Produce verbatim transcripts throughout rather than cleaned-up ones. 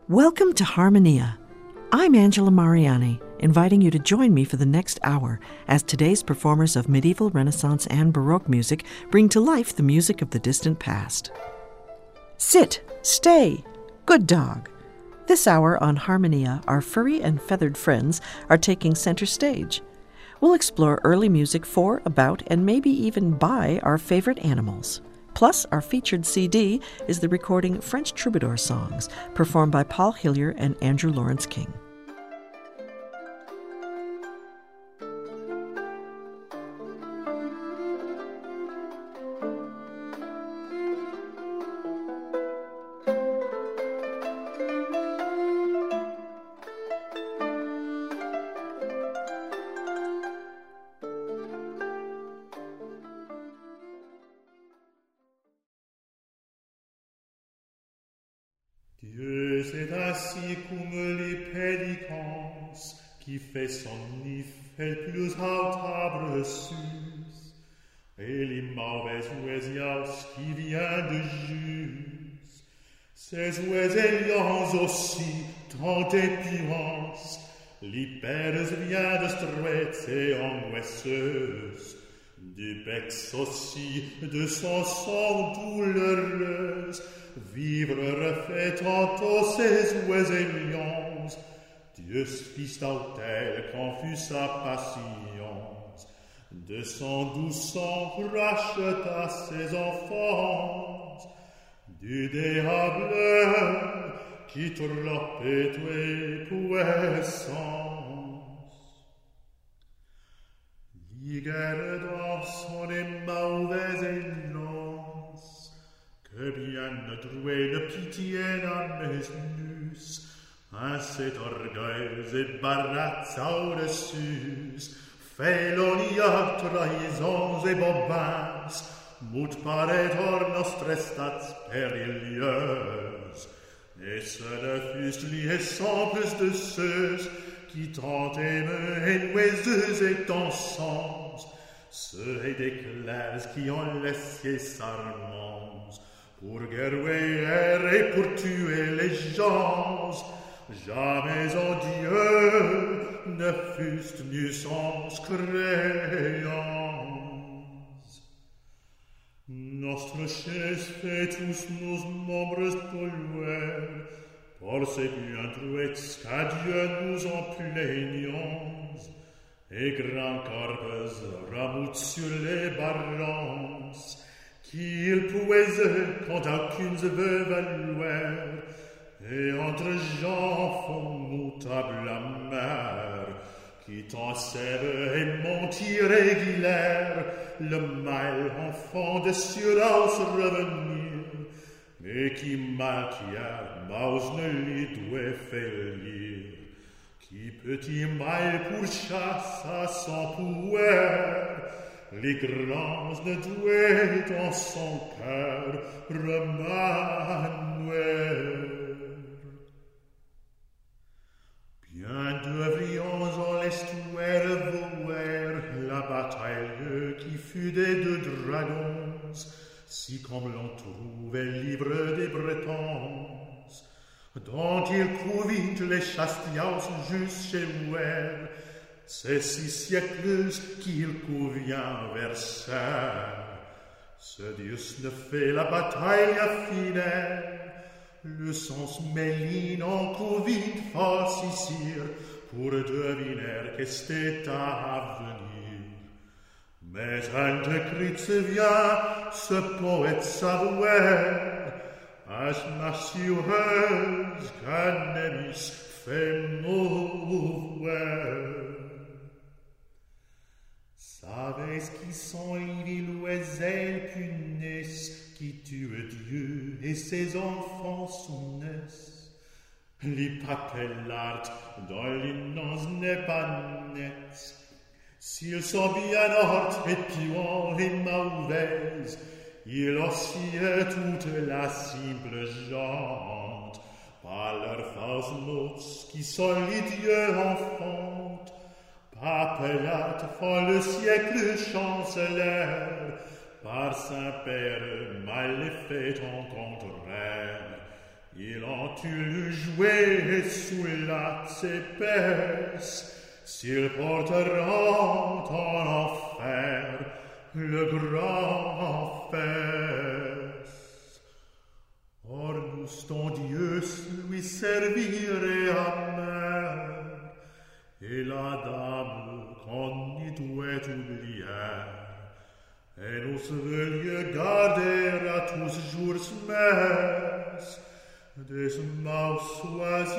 Welcome to Harmonia. I'm Angela Mariani, inviting you to join me for the next hour as today's performers of medieval, Renaissance, and Baroque music bring to life the music of the distant past. Sit, stay, good dog. This hour on Harmonia, our furry and feathered friends are taking center stage. We'll explore early music for, about, and maybe even by our favorite animals. Plus, our featured C D is the recording French Troubadour Songs, performed by Paul Hillier and Andrew Lawrence King. Dieu, c'est ainsi comme les pédicans, qui fait son nid fait plus haut arbre sus, et les mauvaises oiseaux qui viennent de jus. Ces oiseaux aussi, tant d'épurance, les pères viennent de straites et angoisseuses, du bec aussi, de son sang douloureuse, vivre refait tantôt ses oiseaux. Dieu fils d'autel quand fut sa patience, de son doux sang racheta ses enfants, du diable qui trompait et puissance. Ligueur dans son mauvaise élance, que bien ne trouver de pitié dans mes nus, à cet orgueil et baratza au-dessus, fait l'onia trahisons et bobins, mut paretor nostre stats périlleuses, et ce ne fussent liés sans plus de ceux qui tant aiment et nuiseux et dansants, ceux et des clercs qui ont laissé sarments, pour guerroyer et pour tuer les gens, jamais en Dieu ne fussent nuisance créance. Notre chaise fait tous nos membres polluer, pour ces bien truites qu'à Dieu nous en plaignons, et grands corps ramoutent sur les barrons, qu'il puise quand aucune veut valoir, et entre gens font moutable la mer, qui t'en servent et montent irrégulière, le mal enfant de surance revenir, et qui maquillère, mouse ne lui doit faillir, qui petit mal pour chasse à son pouvoir, les grands ne doivent dans son cœur remanier. Bien devrions en l'estuaire voir la bataille qui fut des deux dragons, si comme l'on trouve livre des Bretons, dont il couvit les chastiaux juste chez Ouer, ces six siècles qu'il convient Versailles. Ce Dieu ne fait la bataille finale, le sens méline en couvit force ici, pour deviner qu'est-ce à venir. Mais un décrit se vient, ce poète savoir, as massieuse qu'un émis fait mouvoir. Savez-ce qui sont les villes oiseaux punaisses qui tuent Dieu et ses enfants sous naissent? Les papellards dont l'innonce n'est pas nette, s'ils sont bien ortes et puants et mauvaises, ils oscillent toute la simple gente, par leurs fausses mots qui sont les dieux enfantent. Papellards font le siècle chancelaire, par Saint-Père mal fait en contraire, Il ont eu joué sous la épaisse, s'ils porteront en enfer le grand enfer. Or nous, ton Dieu, lui servirait à mer, et la dame qu'on y doit oublier, et nous veuillons garder à tous jours messe, des mausoisias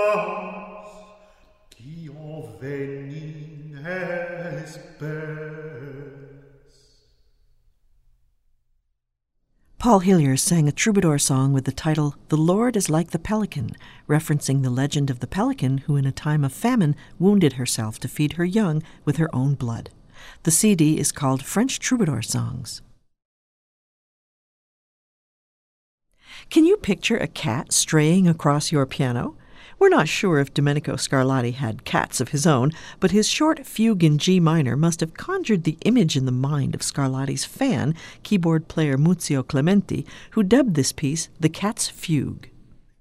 qui ont veni espèce. Paul Hillier sang a troubadour song with the title The Lord is Like the Pelican, referencing the legend of the pelican who in a time of famine wounded herself to feed her young with her own blood. The C D is called French Troubadour Songs. Can you picture a cat straying across your piano? We're not sure if Domenico Scarlatti had cats of his own, but his short fugue in G minor must have conjured the image in the mind of Scarlatti's fan, keyboard player Muzio Clementi, who dubbed this piece the Cat's Fugue.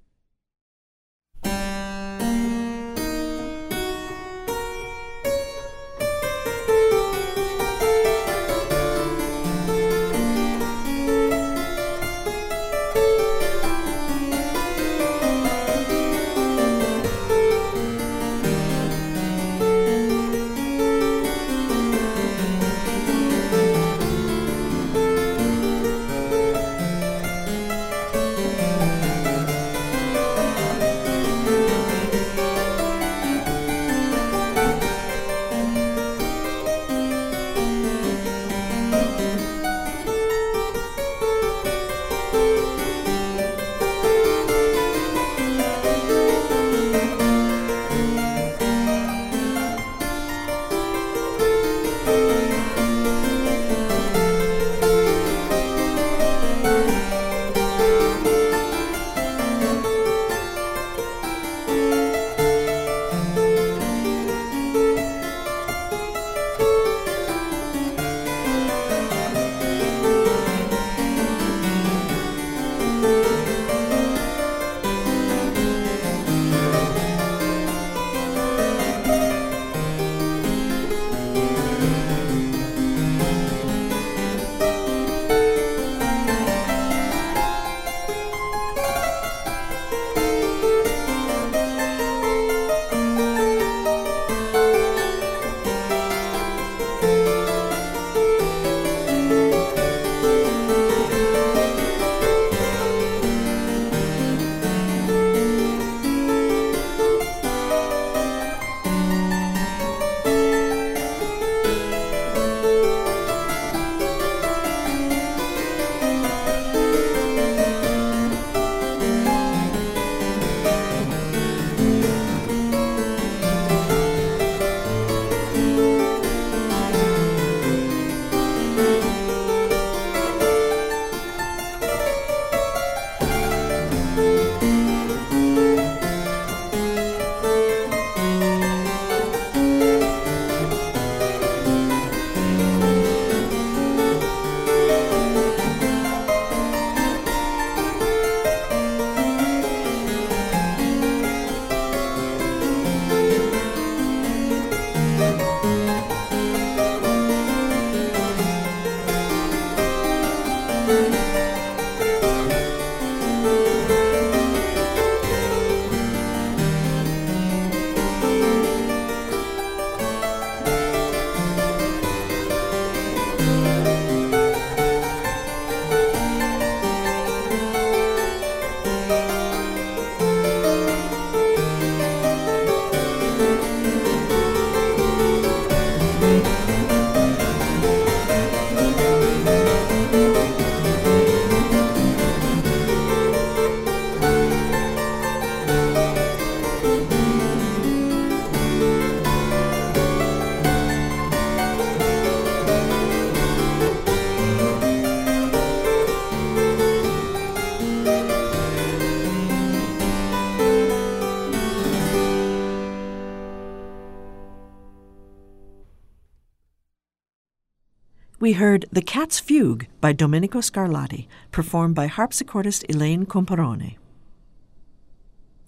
We heard The Cat's Fugue by Domenico Scarlatti, performed by harpsichordist Elaine Comparone.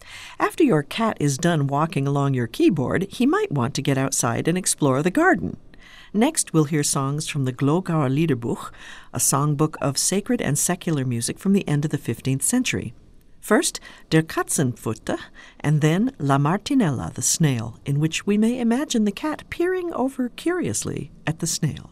After your cat is done walking along your keyboard, he might want to get outside and explore the garden. Next, we'll hear songs from the Glogauer Liederbuch, a songbook of sacred and secular music from the end of the fifteenth century. First, Der Katzenpfote, and then La Martinella, the snail, in which we may imagine the cat peering over curiously at the snail.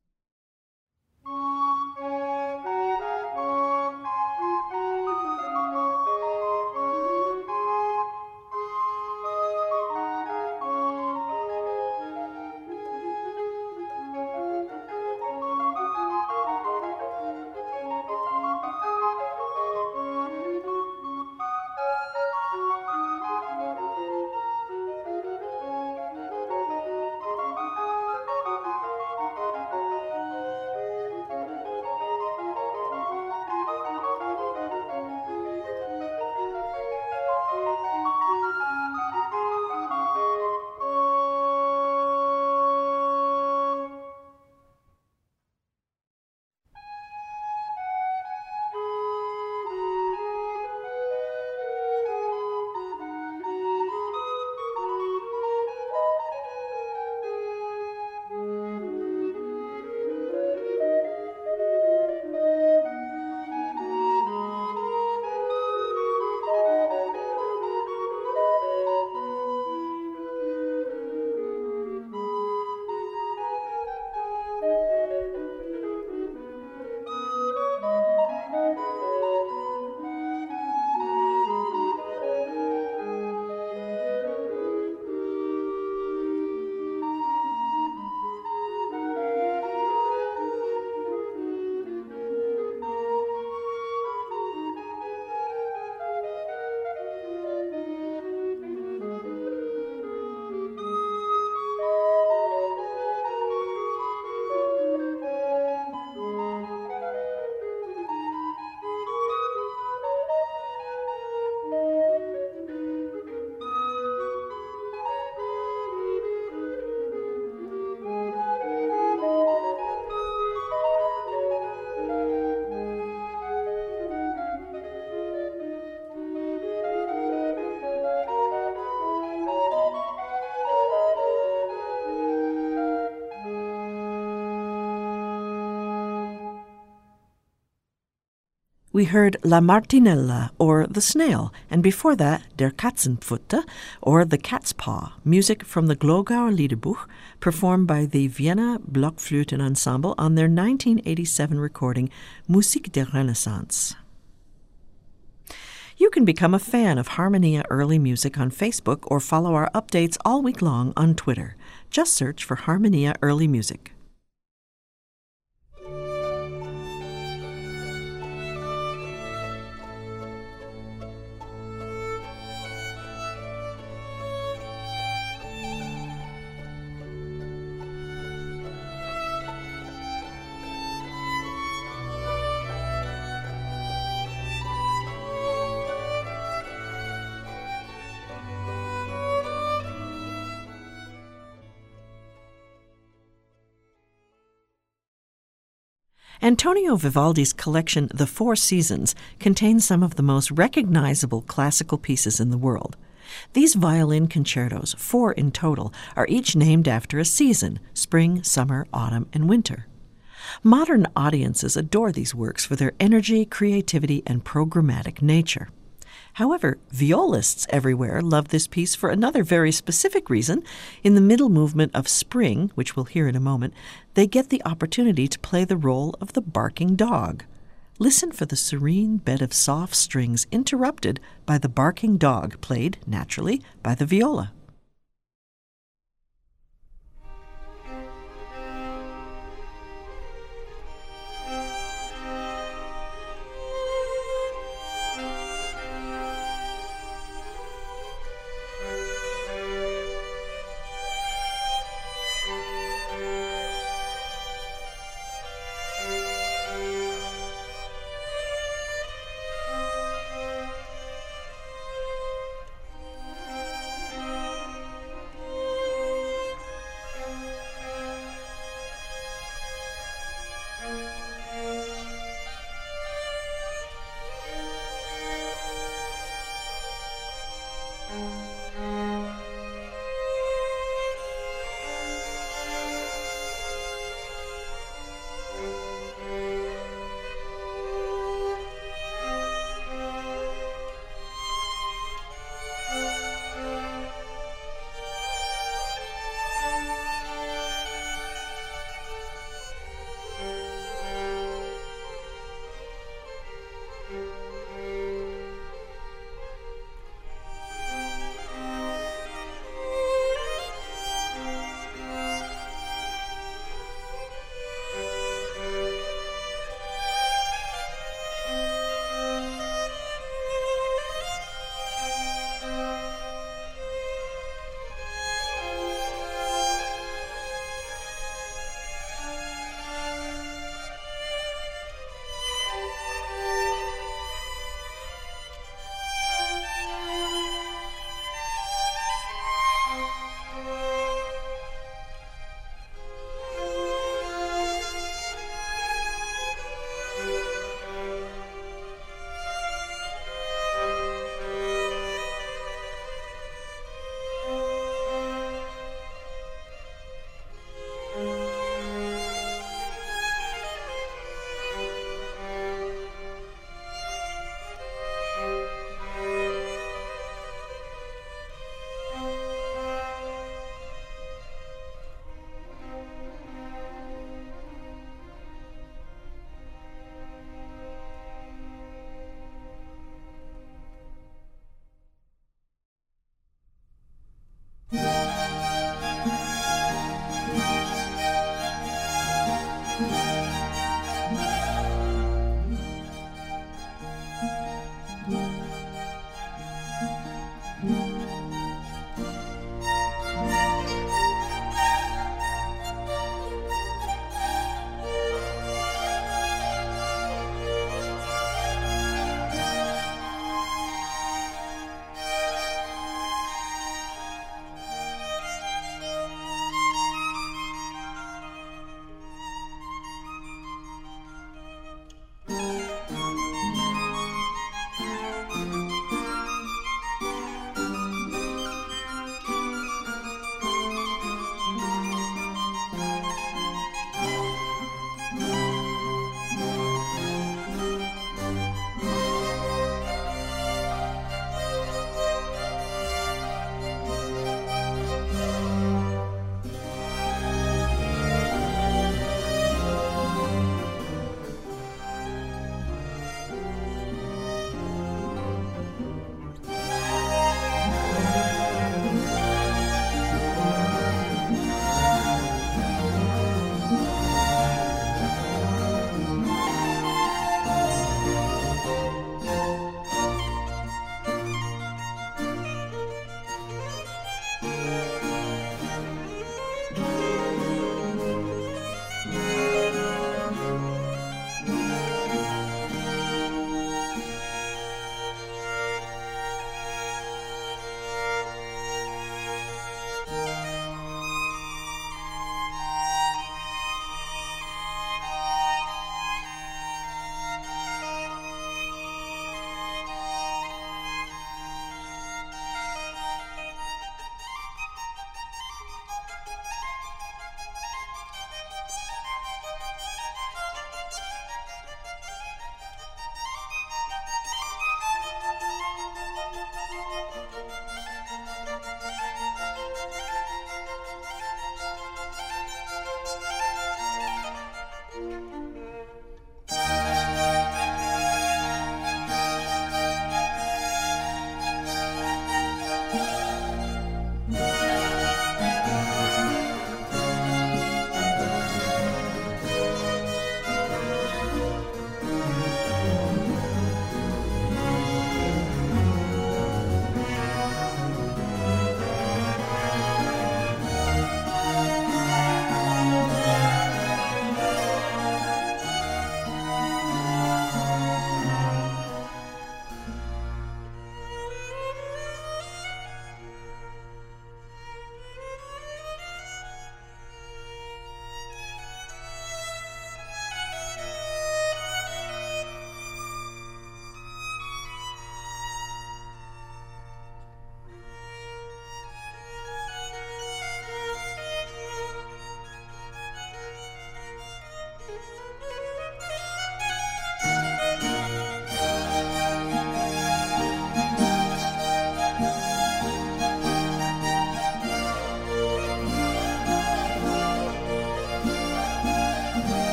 We heard La Martinella, or The Snail, and before that, Der Katzenpfote, or The Cat's Paw, music from the Glogauer Liederbuch, performed by the Vienna Blockflötenensemble on their nineteen eighty-seven recording Musik der Renaissance. You can become a fan of Harmonia Early Music on Facebook or follow our updates all week long on Twitter. Just search for Harmonia Early Music. Antonio Vivaldi's collection, The Four Seasons, contains some of the most recognizable classical pieces in the world. These violin concertos, four in total, are each named after a season: spring, summer, autumn, and winter. Modern audiences adore these works for their energy, creativity, and programmatic nature. However, violists everywhere love this piece for another very specific reason. In the middle movement of Spring, which we'll hear in a moment, they get the opportunity to play the role of the barking dog. Listen for the serene bed of soft strings interrupted by the barking dog, played, naturally, by the viola.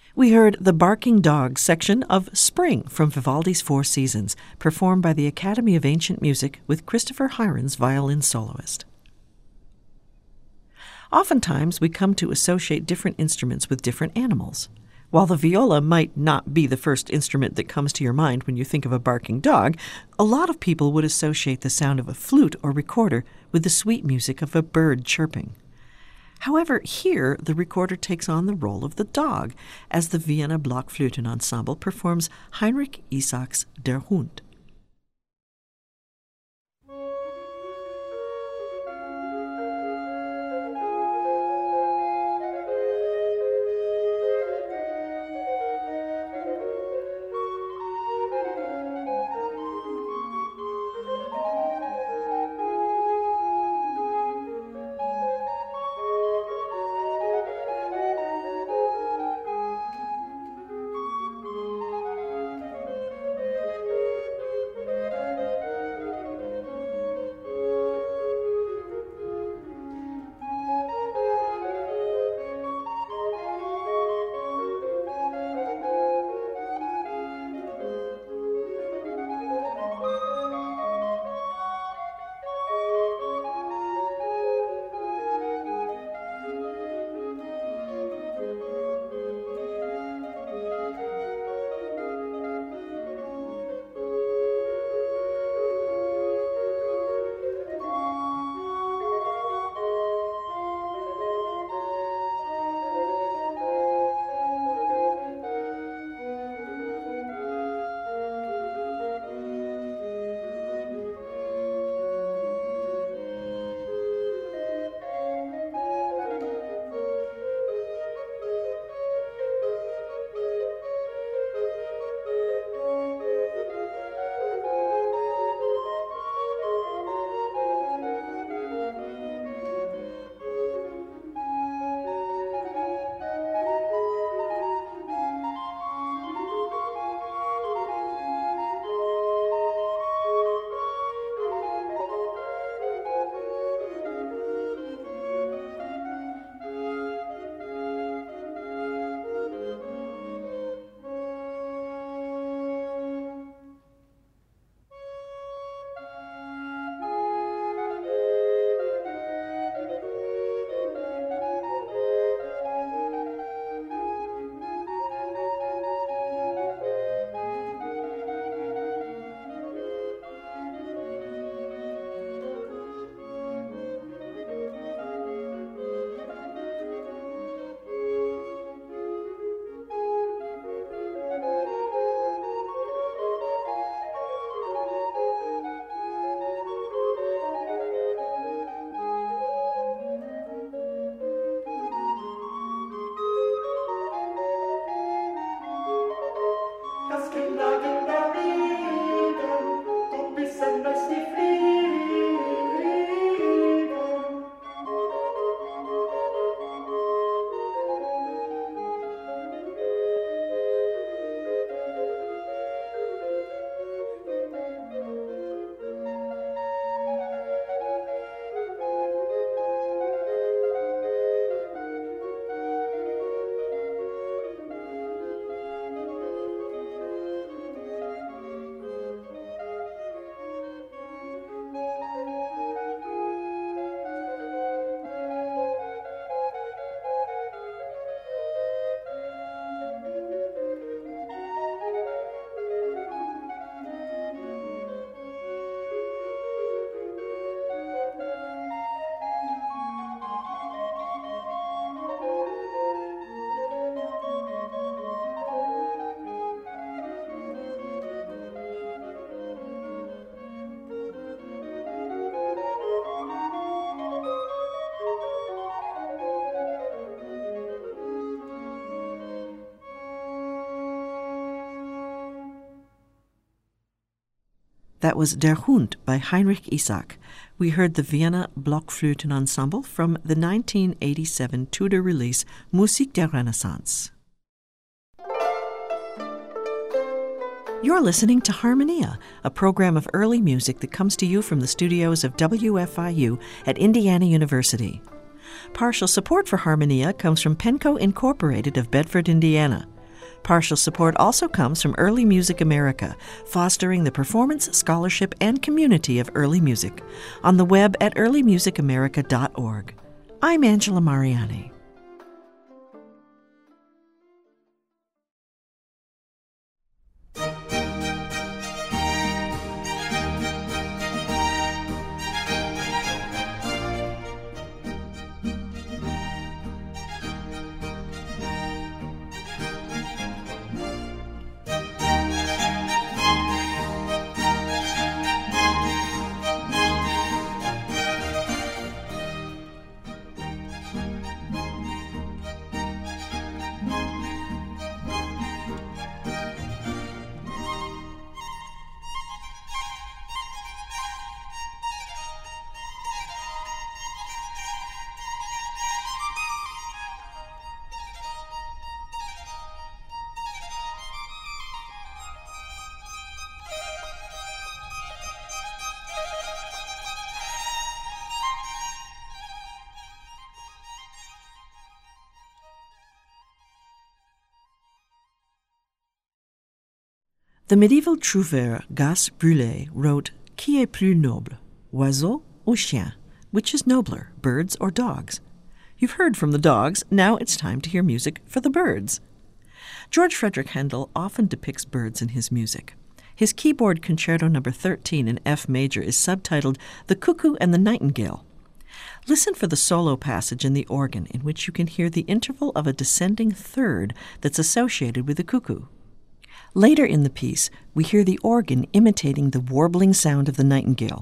We heard the Barking Dog section of Spring from Vivaldi's Four Seasons, performed by the Academy of Ancient Music with Christopher Hirons, violin soloist. Oftentimes, we come to associate different instruments with different animals. While the viola might not be the first instrument that comes to your mind when you think of a barking dog, a lot of people would associate the sound of a flute or recorder with the sweet music of a bird chirping. However, here the recorder takes on the role of the dog, as the Vienna Blockflöten Ensemble performs Heinrich Isak's Der Hund. That was Der Hund by Heinrich Isak. We heard the Vienna Blockflöten Ensemble from the nineteen eighty-seven Tudor release Musik der Renaissance. You're listening to Harmonia, a program of early music that comes to you from the studios of W F I U at Indiana University. Partial support for Harmonia comes from Penco Incorporated of Bedford, Indiana. Partial support also comes from Early Music America, fostering the performance, scholarship, and community of early music. On the web at early music america dot org. I'm Angela Mariani. The medieval trouvère Gas Brûlé wrote, Qui est plus noble, oiseau ou chien? Which is nobler, birds or dogs? You've heard from the dogs, now it's time to hear music for the birds. George Frederick Handel often depicts birds in his music. His keyboard concerto number thirteen in F major is subtitled The Cuckoo and the Nightingale. Listen for the solo passage in the organ in which you can hear the interval of a descending third that's associated with the cuckoo. Later in the piece, we hear the organ imitating the warbling sound of the nightingale.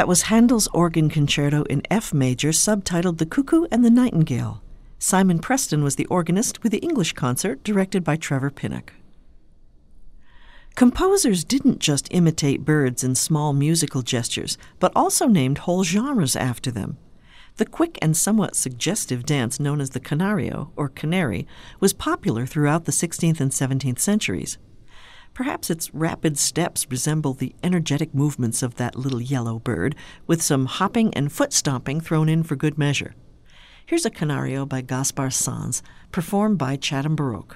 That was Handel's organ concerto in F major, subtitled The Cuckoo and the Nightingale. Simon Preston was the organist with the English concert directed by Trevor Pinnock. Composers didn't just imitate birds in small musical gestures, but also named whole genres after them. The quick and somewhat suggestive dance known as the canario, or canary, was popular throughout the sixteenth and seventeenth centuries. Perhaps its rapid steps resemble the energetic movements of that little yellow bird, with some hopping and foot stomping thrown in for good measure. Here's a canario by Gaspar Sanz, performed by Chatham Baroque.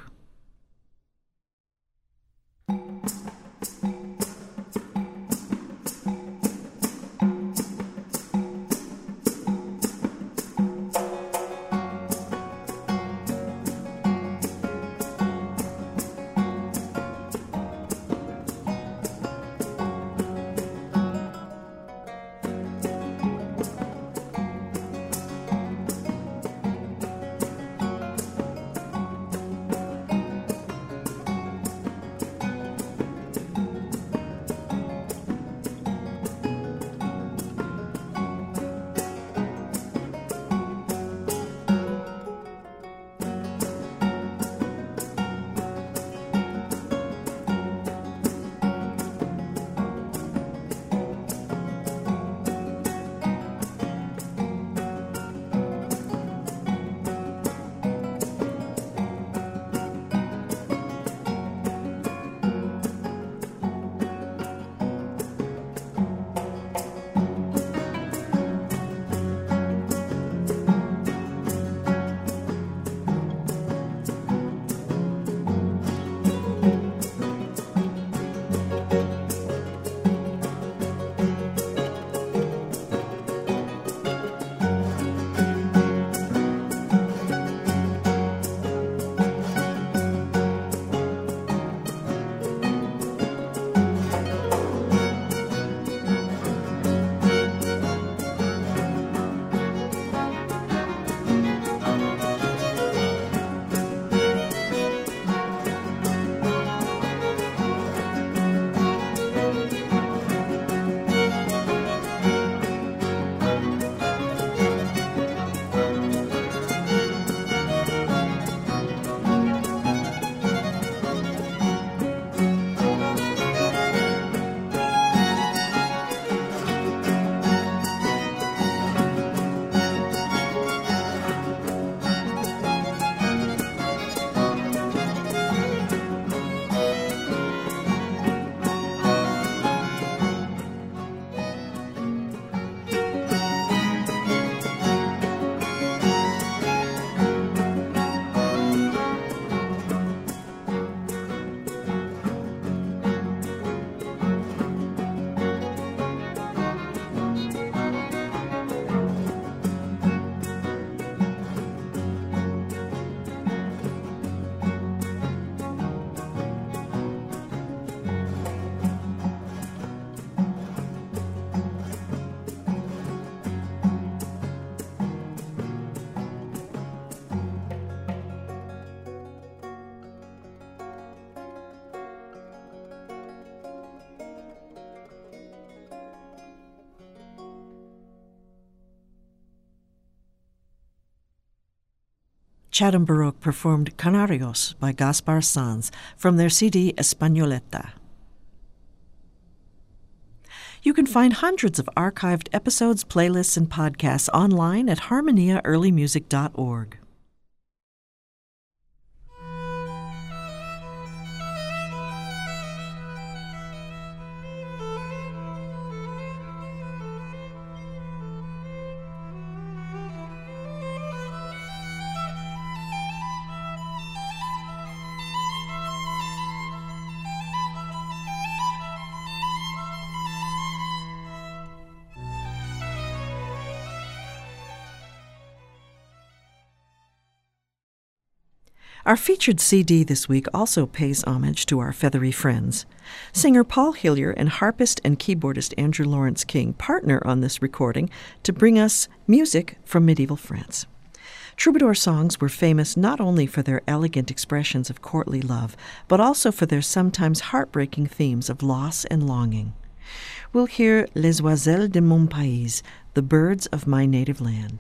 Chatham Baroque performed Canarios by Gaspar Sanz from their C D Españoleta. You can find hundreds of archived episodes, playlists, and podcasts online at harmonia early music dot org. Our featured C D this week also pays homage to our feathery friends. Singer Paul Hillier and harpist and keyboardist Andrew Lawrence King partner on this recording to bring us music from medieval France. Troubadour songs were famous not only for their elegant expressions of courtly love, but also for their sometimes heartbreaking themes of loss and longing. We'll hear Les Oiselles de mon pays, the birds of my native land.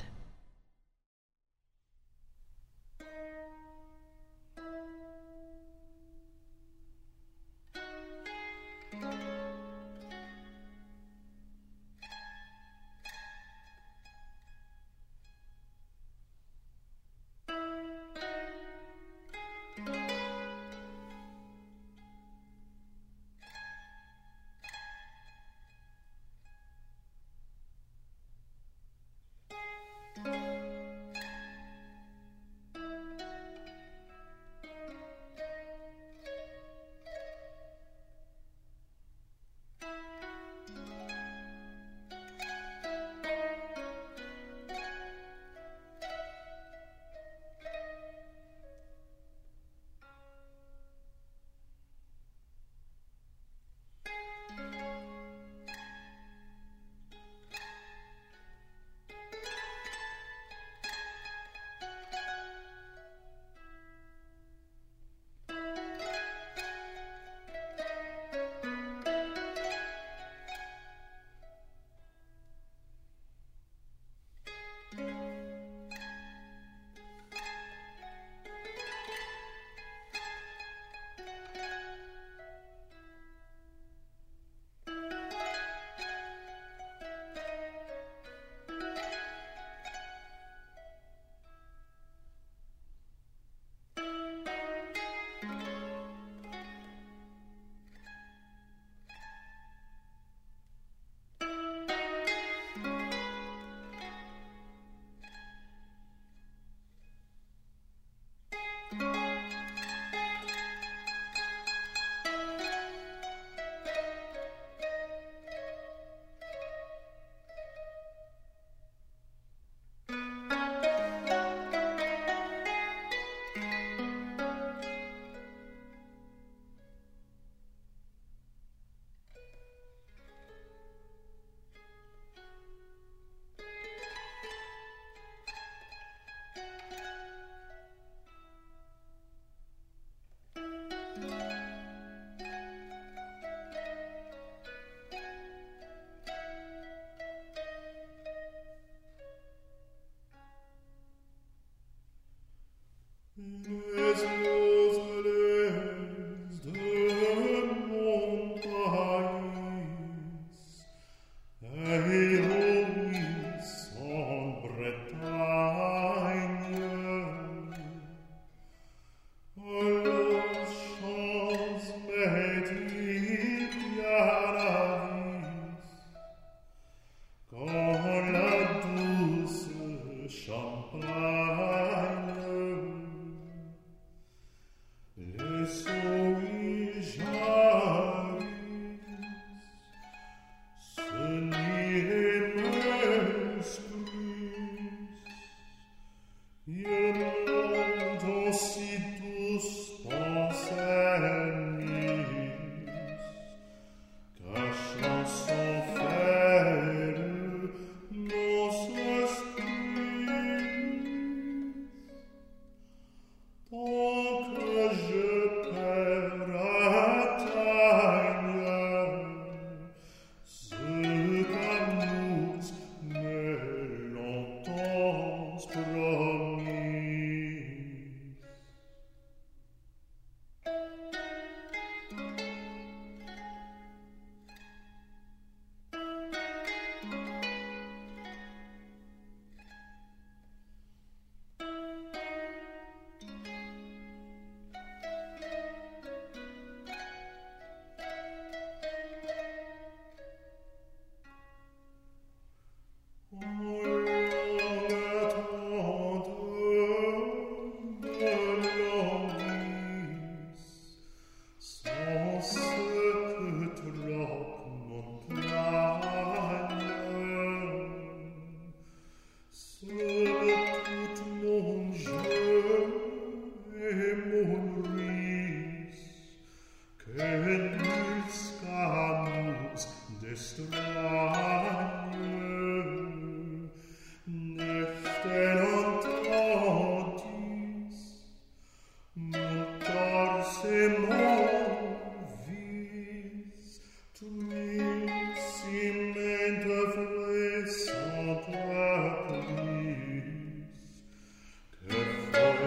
Montarse movis, tu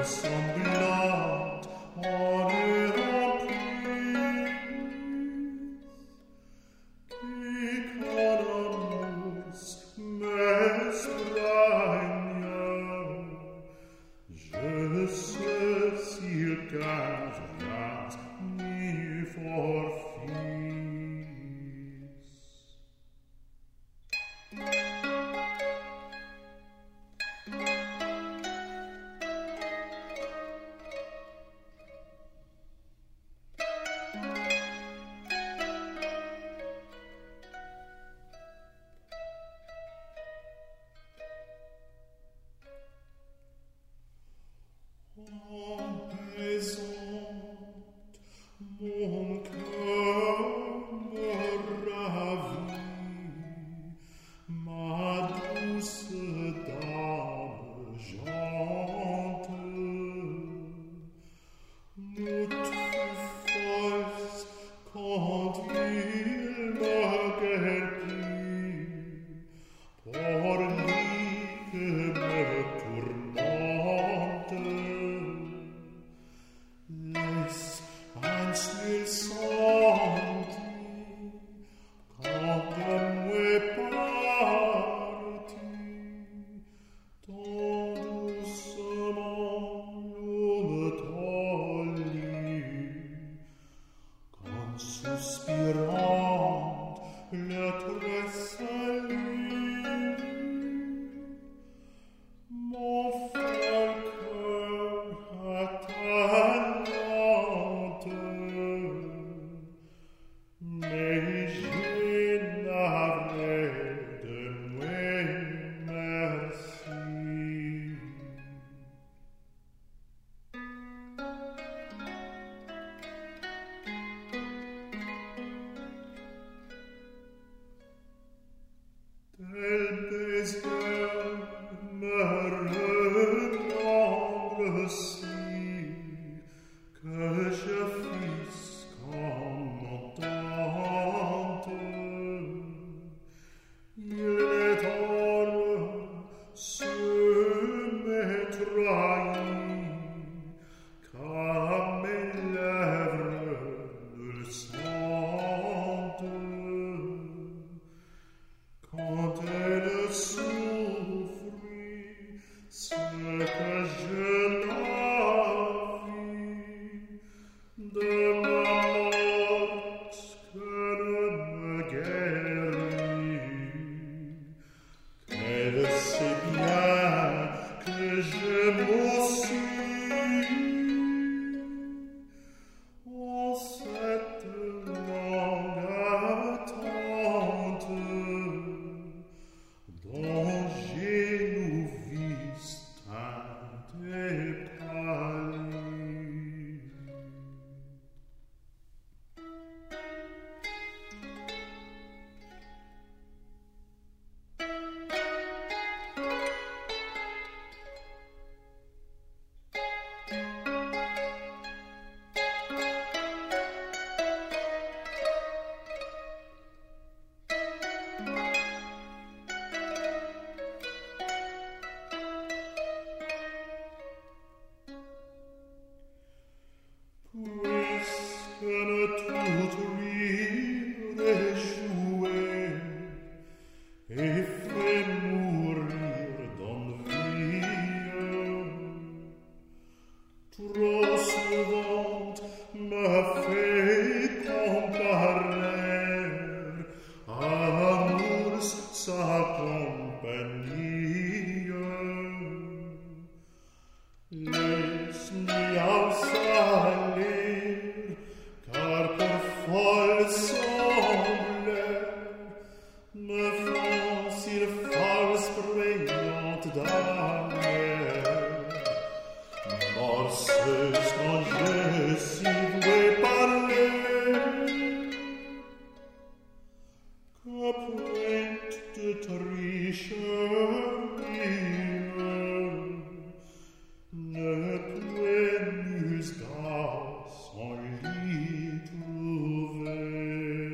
semblante en est remplie, qui calamus m'estragna. Je sais s'il cage rien ni forfis. En plaisante, mon cœur me ravit, ma douce dame jante. Nous fûmes folles quand il me guettit, pour lui que me tourmente. Laisse un seul senti, quand de moi parti, tant doucement l'eau me tollit, quand soupirante le tressaillit. Mon frère cœur attendante, mais j'ai navré de moi merci. Tel désir me reprendre si que je fis comme entente. Il est hors se m'est trahi, car mes lèvres le sentent. Quand elle souffrit ce que je n'avais de ma morte que ne me guérit, qu'elle sait bien que j'aime aussi. En cette longue attente dont j'ai nous viste un dépali. Puisque ne tout lui réjouer et fait mourir d'envie, trop souvent me fait comparer à l'amour sa compagnie. Laisse-moi salir, car pour folle semblait me font si false prégnante d'amour. Morceuse quand je si voulais parler, que pointe de tricherie ne pouvait nulle dans son lit trouver.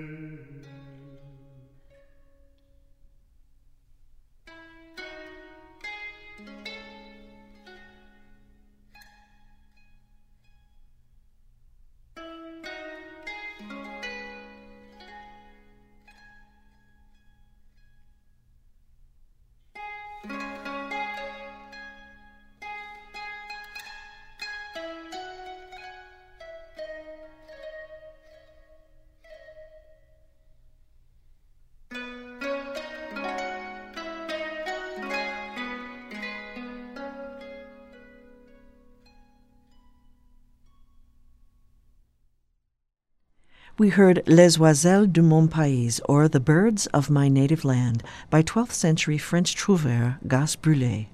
We heard Les Oiseaux de mon pays, or The Birds of My Native Land, by twelfth century French trouvère Gas Brûlé.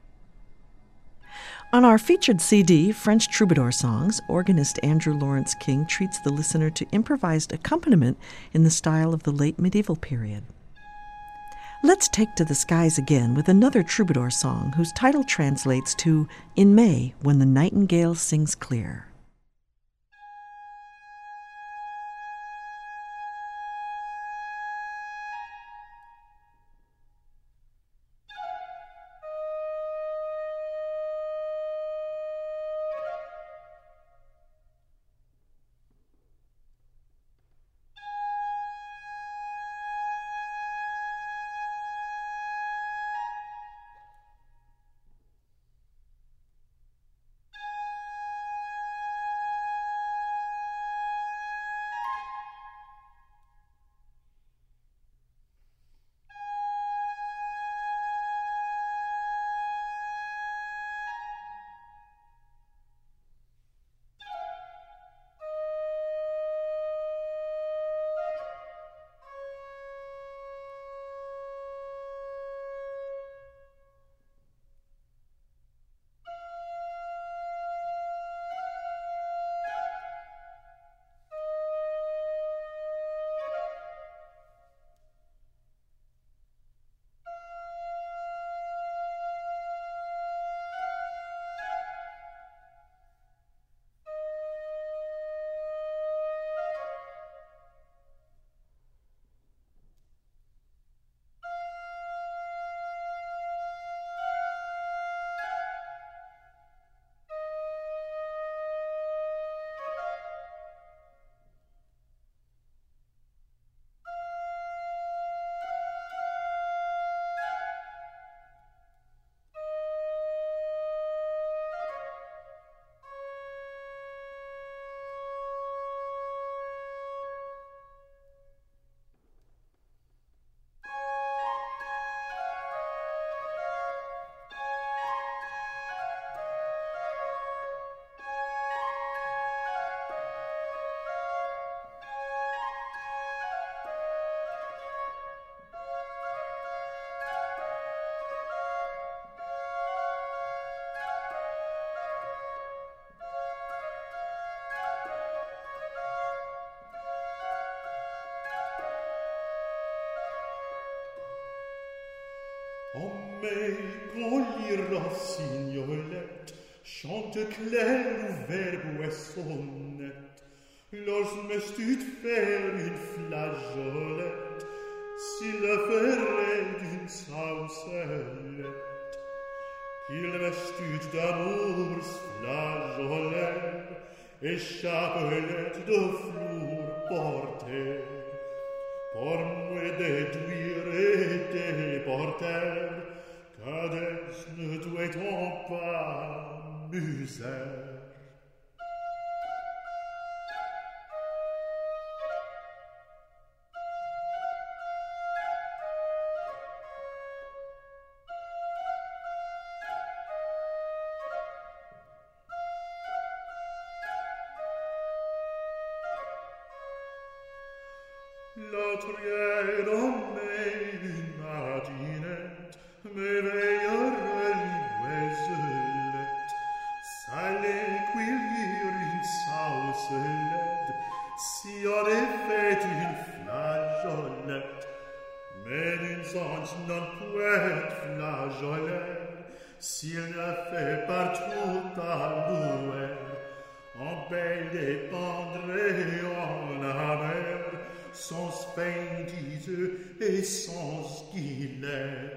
On our featured C D, French Troubadour Songs, organist Andrew Lawrence King treats the listener to improvised accompaniment in the style of the late medieval period. Let's take to the skies again with another troubadour song whose title translates to In May, When the Nightingale Sings Clear. En mai, quand l'ira signolette chante clair ou verbe sonnette, lorsque me stut faire une flageolette, s'il le ferait d'une saucellette, qu'il me stut d'amour flageolette, et chapelette de flour portée, pour me déduire et déporter, qu'Hadès ne doit-on pas misère. L'autrière en mai une matinette m'éveillera l'ouaiselette, s'allait cueillir une saucellette, si en effet une flageolette, mais d'une sens non poète flageolette, s'il ne fait partout à louer, en belle et tendre et en amère, sans spendise et sans guilère.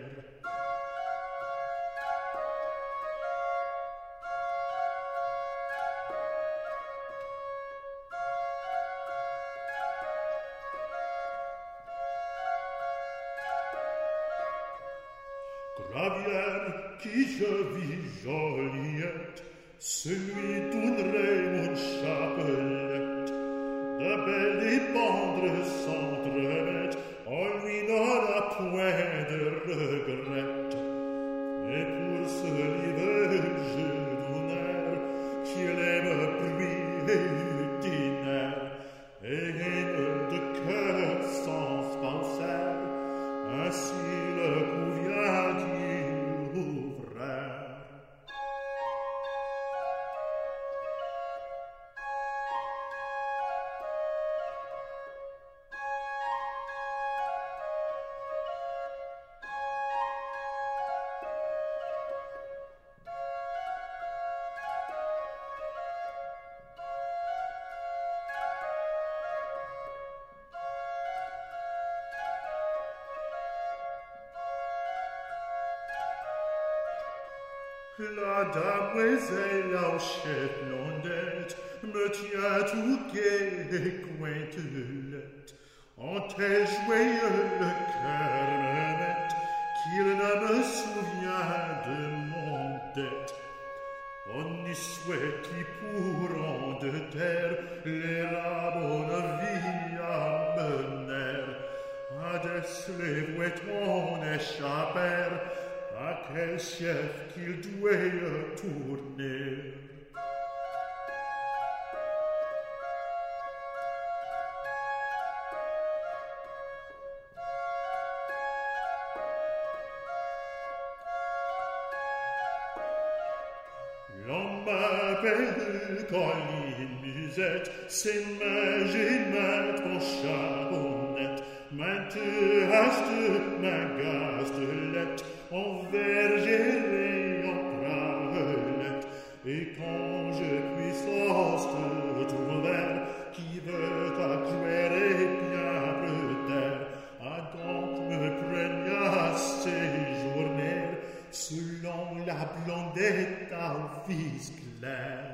Gravière qui je vis Joliette, celui donnerait mon chapelette, de belle et tendre s'entremette, on lui n'aura point de regret. Et pour ce livre je donnais qu'il aime bruit et dîner, et La damoiselle au chef blondette me tient tout gai et cointelette. En tel joyeux le cœur me met qu'il ne me souvient de mon dette. Ogni souhait qui pourront de terre les la bonne vie amenèrent. Ades les vouettons échappèrent à quel chef qu'il douait tourner. L'homme m'appelle Colline Musette, c'est ma gémette en charbonnette, mainte haste, ma gastelette, en vergère et en pravelette, et quand je puissance te trouver, qui veut accroire et bien peut-être, à donc me prenia séjourner, selon la blondette au fils clair.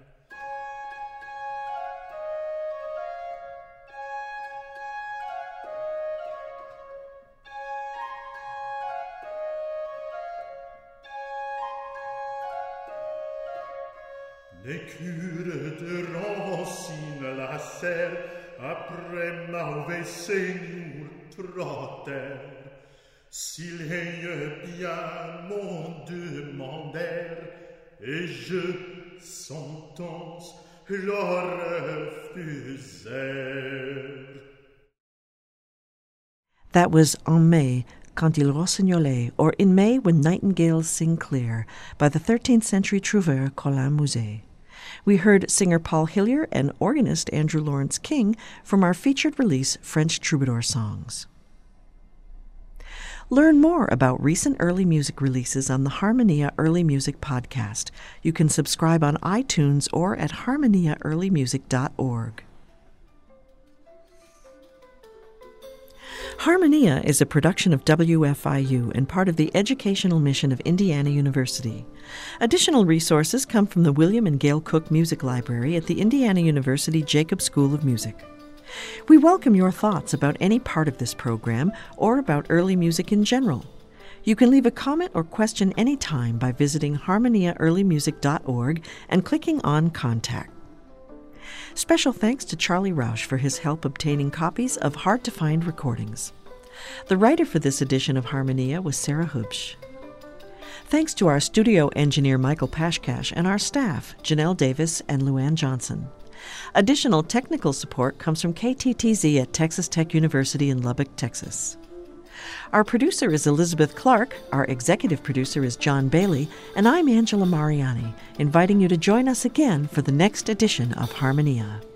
Les cures de Rancine la serre, après mauvais seigneur trottèrent. S'il est bien m'en demandèrent, et je, sentence, leur refusèrent. That was En Mai, Quand il rossignolait, or In May When Nightingales Sing Clear, by the thirteenth century trouveur Colin Musset. We heard singer Paul Hillier and organist Andrew Lawrence King from our featured release French Troubadour Songs. Learn more about recent early music releases on the Harmonia Early Music podcast. You can subscribe on iTunes or at harmonia early music dot org. Harmonia is a production of W F I U and part of the educational mission of Indiana University. Additional resources come from the William and Gail Cook Music Library at the Indiana University Jacobs School of Music. We welcome your thoughts about any part of this program or about early music in general. You can leave a comment or question anytime by visiting harmonia early music dot org and clicking on Contact. Special thanks to Charlie Rausch for his help obtaining copies of hard-to-find recordings. The writer for this edition of Harmonia was Sarah Hubsch. Thanks to our studio engineer Michael Pashkash and our staff, Janelle Davis and Luann Johnson. Additional technical support comes from K T T Z at Texas Tech University in Lubbock, Texas. Our producer is Elizabeth Clark, our executive producer is John Bailey, and I'm Angela Mariani, inviting you to join us again for the next edition of Harmonia.